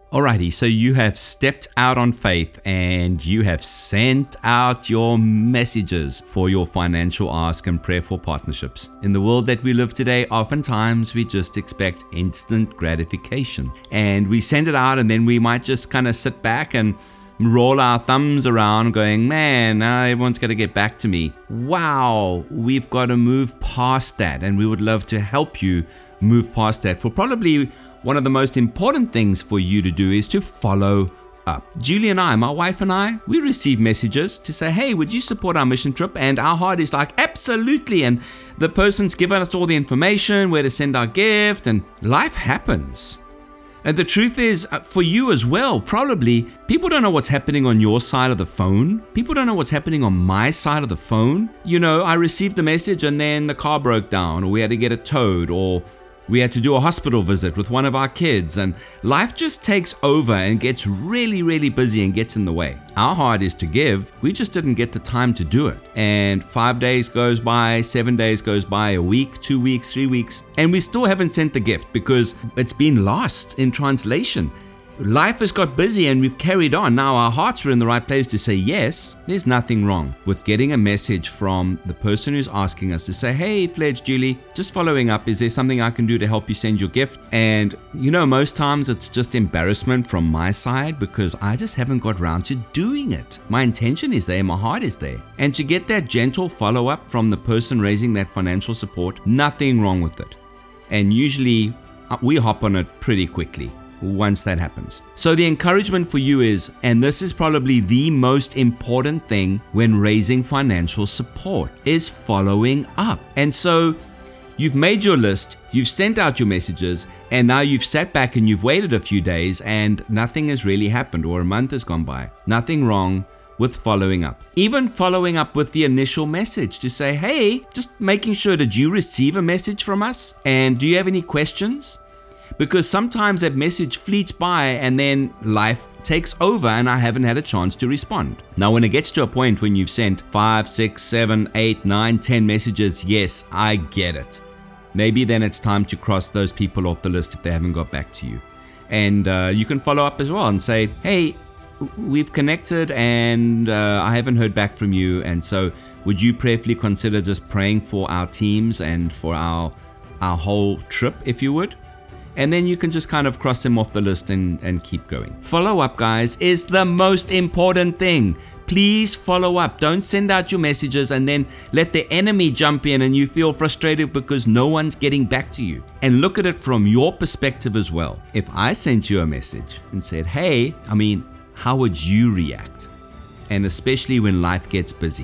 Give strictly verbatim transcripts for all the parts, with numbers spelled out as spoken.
Alrighty, so you have stepped out on faith and you have sent out your messages for your financial ask and prayerful partnerships. In the world that we live today, oftentimes we just expect instant gratification. And we send it out and then we might just kind of sit back and roll our thumbs around going, man, now everyone's got to get back to me. Wow, we've got to move past that, and we would love to help you move past that. For probably one of the most important things for you to do is to follow up. Julie and I, my wife and I, we receive messages to say, hey, would you support our mission trip? And our heart is like, absolutely. And the person's given us all the information, where to send our gift, and life happens. And the truth is, for you as well, probably, people don't know what's happening on your side of the phone. People don't know what's happening on my side of the phone. You know, I received a message and then the car broke down, or we had to get it towed, or we had to do a hospital visit with one of our kids, and life just takes over and gets really, really busy and gets in the way. Our heart is to give. We just didn't get the time to do it. And five days goes by, seven days goes by, a week, two weeks, three weeks, and we still haven't sent the gift because it's been lost in translation. Life has got busy and we've carried on. Now our hearts are in the right place to say yes. There's nothing wrong with getting a message from the person who's asking us to say, hey, Fledge, Julie, just following up. Is there something I can do to help you send your gift? And you know, most times it's just embarrassment from my side because I just haven't got around to doing it. My intention is there, my heart is there. And to get that gentle follow-up from the person raising that financial support, nothing wrong with it. And usually we hop on it pretty quickly once that happens. So the encouragement for you is, and this is probably the most important thing when raising financial support, is following up. And so you've made your list, you've sent out your messages, and now you've sat back and you've waited a few days and nothing has really happened, or a month has gone by. Nothing wrong with following up. Even following up with the initial message to say, hey, just making sure, did you receive a message from us? And do you have any questions? Because sometimes that message fleets by and then life takes over and I haven't had a chance to respond. Now, when it gets to a point when you've sent five, six, seven, eight, nine, ten messages, yes, I get it. Maybe then it's time to cross those people off the list if they haven't got back to you. And uh, you can follow up as well and say, hey, we've connected and uh, I haven't heard back from you. And so would you prayerfully consider just praying for our teams and for our, our whole trip, if you would? And then you can just kind of cross them off the list and, and keep going. Follow up, guys, is the most important thing. Please follow up. Don't send out your messages and then let the enemy jump in and you feel frustrated because no one's getting back to you. And look at it from your perspective as well. If I sent you a message and said, hey, I mean, how would you react? And especially when life gets busy.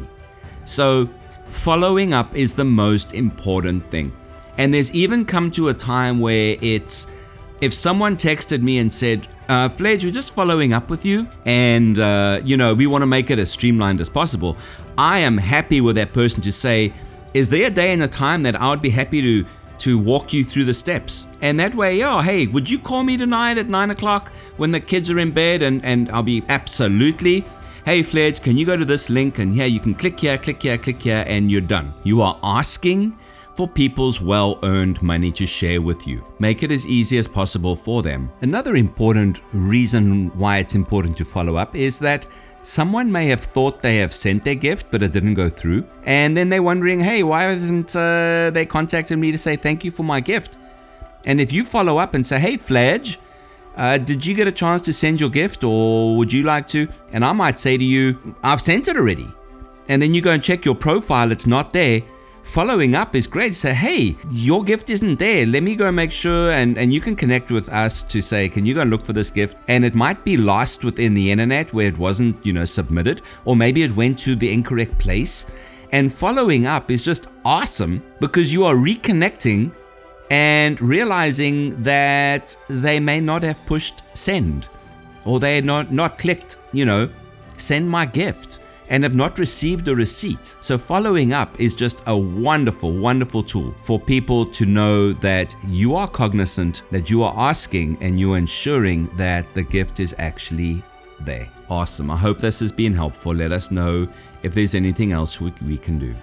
So following up is the most important thing. And there's even come to a time where it's, if someone texted me and said, uh, Fledge, we're just following up with you and, uh, you know, we want to make it as streamlined as possible. I am happy with that person to say, is there a day and a time that I would be happy to to walk you through the steps? And that way, oh, hey, would you call me tonight at nine o'clock when the kids are in bed? And, and I'll be absolutely, hey, Fledge, can you go to this link? And here you can click here, click here, click here, and you're done. You are asking for people's well-earned money to share with you. Make it as easy as possible for them. Another important reason why it's important to follow up is that someone may have thought they have sent their gift, but it didn't go through. And then they're wondering, hey, why hasn't uh, they contacted me to say thank you for my gift? And if you follow up and say, hey, Fledge, uh, did you get a chance to send your gift, or would you like to? And I might say to you, I've sent it already. And then you go and check your profile, it's not there. Following up is great. Say, hey, your gift isn't there. Let me go make sure. And, and you can connect with us to say, can you go and look for this gift? And it might be lost within the internet where it wasn't, you know, submitted, or maybe it went to the incorrect place. And following up is just awesome because you are reconnecting and realizing that they may not have pushed send, or they had not, not clicked, you know, send my gift, and have not received a receipt. So following up is just a wonderful, wonderful tool for people to know that you are cognizant, that you are asking, and you are ensuring that the gift is actually there. Awesome. I hope this has been helpful. Let us know if there's anything else we, we can do.